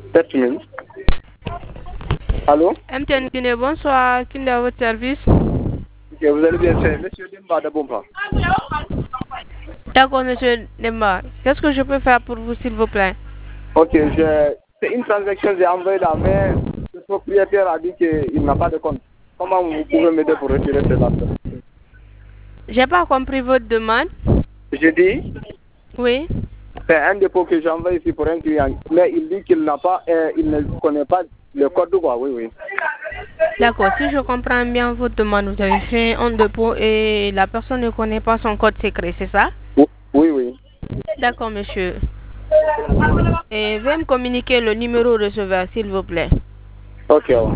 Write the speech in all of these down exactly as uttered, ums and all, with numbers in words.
sept mille. Allô? M T N Guinée, bonsoir. Qui est à votre service? Ok, vous allez bien, c'est Monsieur Demba de Bomba. D'accord, Monsieur Demba. Qu'est-ce que je peux faire pour vous, s'il vous plaît? Ok, je... c'est une transaction que j'ai envoyée là, mais le propriétaire a dit qu'il n'a pas de compte. Comment vous pouvez m'aider pour retirer cela? J'ai pas compris votre demande. Je dis, Oui. c'est un dépôt que j'ai envoyé ici pour un client, mais il dit qu'il n'a pas, euh, il ne connaît pas le code, quoi, oui, oui. D'accord, si je comprends bien votre demande, vous avez fait un dépôt et la personne ne connaît pas son code secret, c'est ça? Oui, oui. D'accord, monsieur. Et veuillez me communiquer le numéro receveur, s'il vous plaît. Ok, ouais.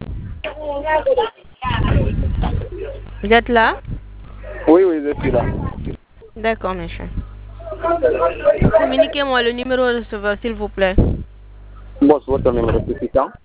Vous êtes là? Oui, oui, je suis là. D'accord, monsieur. Communiquez-moi le numéro receveur, s'il vous plaît. Boss, votre numéro, c'est six cents?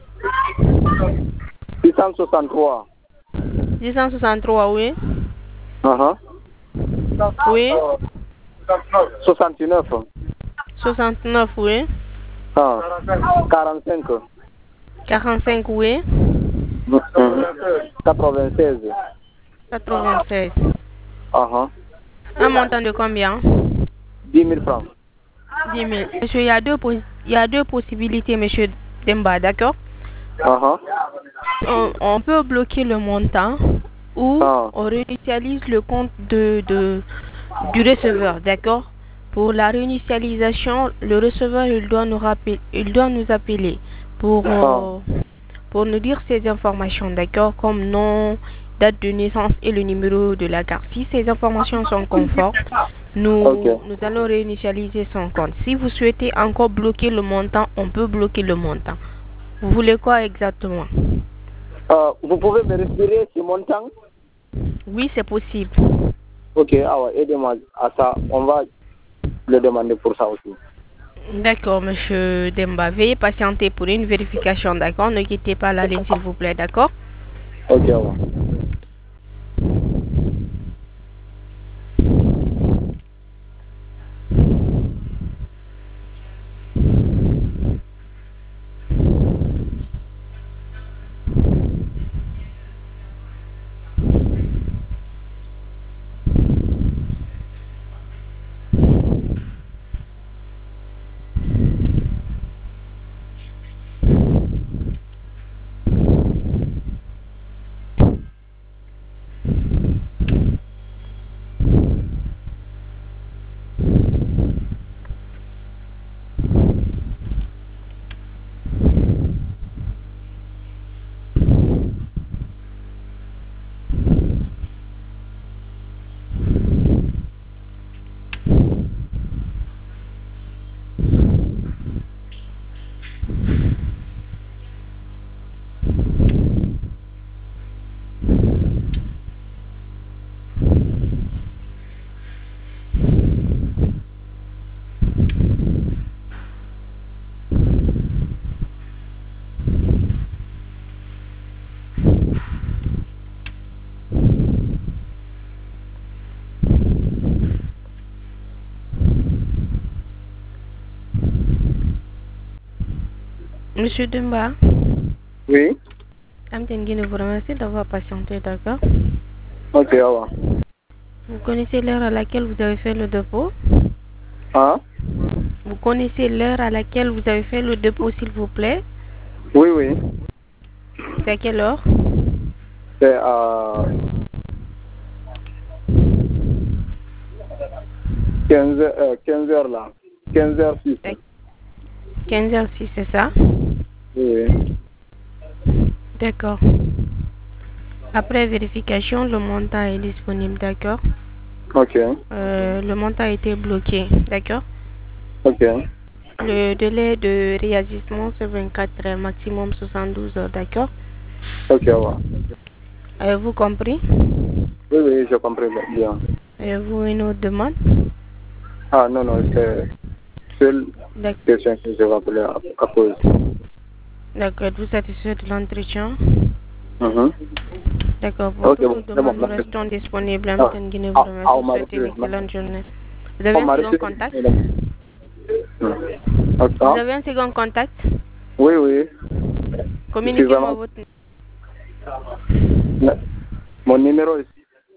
six cent soixante-trois. six cent soixante-trois, oui. Uh-huh. Oui. soixante-neuf. soixante-neuf, oui. Ah. quarante-cinq. quarante-cinq, oui. quatre-vingt-seize. quatre-vingt-seize. Uh-huh. Un montant de combien? dix mille francs. dix mille. Monsieur, il y a deux, pos- il y a deux possibilités, monsieur Demba, d'accord? Uh-huh. On, on peut bloquer le montant ou Ah. on réinitialise le compte de, de, du receveur, d'accord? Pour la réinitialisation, le receveur, il doit nous, rappeler, il doit nous appeler pour, euh, pour nous dire ces informations, d'accord? Comme nom, date de naissance et le numéro de la carte. Si ces informations sont conformes, nous, Ok. nous allons réinitialiser son compte. Si vous souhaitez encore bloquer le montant, on peut bloquer le montant. Vous voulez quoi exactement? Euh, vous pouvez me retirer ce montant? Oui, c'est possible. Ok, ah ouais, aidez-moi à ça. On va le demander pour ça aussi. D'accord, monsieur Demba. Veuillez patienter pour une vérification, d'accord? Ne quittez pas la ligne, s'il vous plaît, d'accord? Ok, ouais. Monsieur Demba, Oui? Amten Guinée vous remercie d'avoir patienté, d'accord? Ok, ouais. Vous connaissez l'heure à laquelle vous avez fait le dépôt? Hein? Vous connaissez l'heure à laquelle vous avez fait le dépôt, s'il vous plaît? Oui, oui. C'est à quelle heure? C'est à quinze heures, euh, quinze heures là. quinze heures six. quinze heures six, c'est ça? Oui. D'accord. Après vérification, le montant est disponible, d'accord? Ok. Euh, le montant a été bloqué, d'accord? Ok. Le délai de réagissement, c'est vingt-quatre heures, maximum soixante-douze heures, d'accord? Ok, ouais. Avez-vous compris? Oui, oui, je comprends bien. Avez-vous une autre demande? Ah, non, non, c'est seule D'ac- question que je vais appeler à, à cause. D'accord, êtes-vous satisfait de l'entretien? Mhm. D'accord, pour Ok, toutes bon, nos c'est bon, demandes, nous merci. restons disponibles. Ah, Amten Guinée vous ah, remercie. ah, on Vous m'a souhaitez une reçu. excellente journée. Vous avez On un m'a second reçu. contact? Mhm. Ah, Vous avez un second contact? oui, oui. Communiquez-moi vraiment- votre... Mon numéro est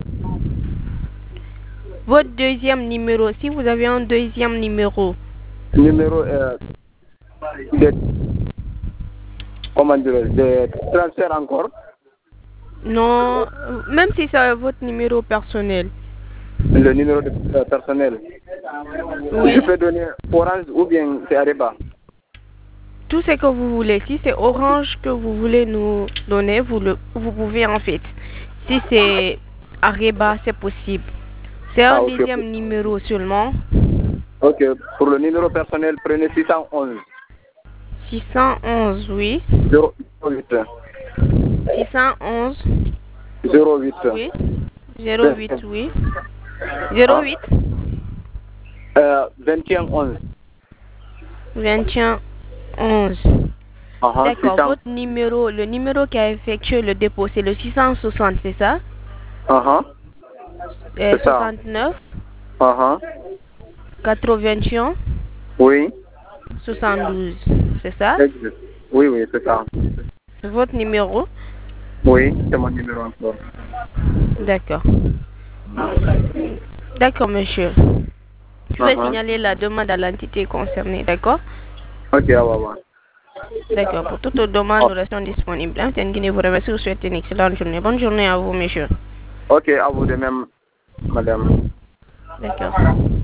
votre deuxième numéro. Si vous avez un deuxième numéro. numéro euh, de, comment dirais-je, de transfert encore. Non, euh, même si c'est votre numéro personnel. Le numéro de, euh, personnel. Oui. Je peux donner Orange ou bien c'est Areba. Tout ce que vous voulez. Si c'est Orange que vous voulez nous donner, vous, le, vous pouvez en fait. Si c'est Areba, c'est possible. C'est un Ah, ok. deuxième numéro seulement. Ok, pour le numéro personnel, prenez six cent onze. six cent onze, oui. zéro huit. six cent onze, zéro huit. oui. zéro huit, oui. zéro huit, Euh, vingt et un onze. vingt et un, onze. Ah, ah, D'accord, six cents. votre numéro, le numéro qui a effectué le dépôt, c'est le six cent soixante, c'est ça? Ah, ah. Euh, C'est ça. soixante-neuf, Ah, ah. quatre-vingt-un, Oui. soixante-douze, c'est ça? Exact. Oui, oui, c'est ça. Votre numéro? Oui, c'est mon numéro encore. D'accord. D'accord, monsieur. Je vais Ah, ah. signaler la demande à l'entité concernée, d'accord? Ok, au revoir. D'accord. Pour toute demande, nous restons disponibles. Hein, Guinée vous remercie. Vous souhaite une excellente journée. Bonne journée à vous, monsieur. Ok, à vous de même, madame. D'accord.